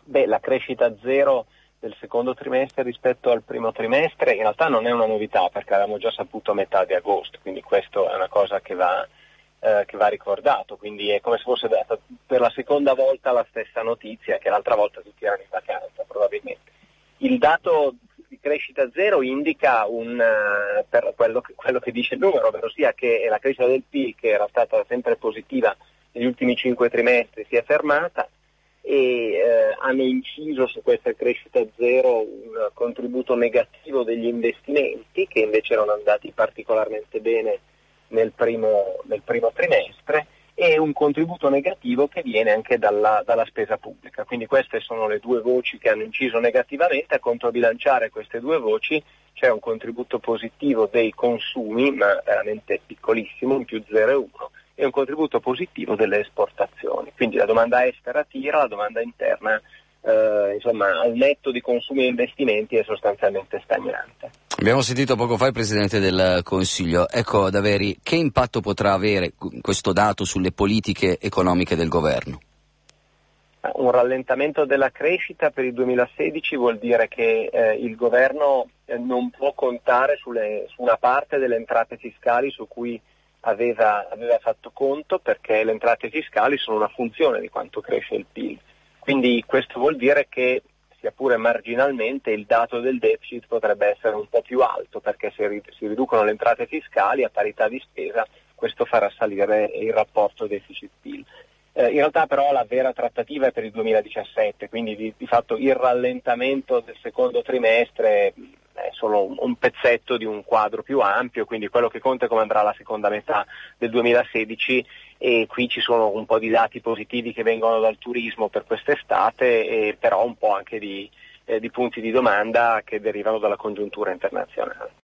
La crescita zero del secondo trimestre rispetto al primo trimestre in realtà non è una novità, perché l'avevamo già saputo a metà di agosto, quindi questo è una cosa che va ricordato, quindi è come se fosse data per la seconda volta la stessa notizia, che l'altra volta tutti erano in vacanza probabilmente. Il dato di crescita zero indica per quello che dice il numero, ovvero sia che la crescita del PIL, che era stata sempre positiva negli ultimi 5 trimestri, si è fermata, e hanno inciso su questa crescita zero un contributo negativo degli investimenti, che invece erano andati particolarmente bene nel primo trimestre, e un contributo negativo che viene anche dalla spesa pubblica. Quindi queste sono le due voci che hanno inciso negativamente. A controbilanciare queste due voci c'è un contributo positivo dei consumi, ma veramente piccolissimo, in più 0,1, e un contributo positivo delle esportazioni. Quindi la domanda estera tira, la domanda interna al netto di consumi e investimenti è sostanzialmente stagnante. Abbiamo sentito poco fa il Presidente del Consiglio. Ecco, Daveri, che impatto potrà avere questo dato sulle politiche economiche del governo? Un rallentamento della crescita per il 2016 vuol dire che il governo non può contare su una parte delle entrate fiscali su cui aveva fatto conto, perché le entrate fiscali sono una funzione di quanto cresce il PIL. Quindi questo vuol dire che, sia pure marginalmente, il dato del deficit potrebbe essere un po' più alto, perché se si riducono le entrate fiscali a parità di spesa, questo farà salire il rapporto deficit-PIL. In realtà però la vera trattativa è per il 2017, quindi di fatto il rallentamento del secondo trimestre è solo un pezzetto di un quadro più ampio, quindi quello che conta è come andrà la seconda metà del 2016, e qui ci sono un po' di dati positivi che vengono dal turismo per quest'estate, e però un po' anche di punti di domanda che derivano dalla congiuntura internazionale.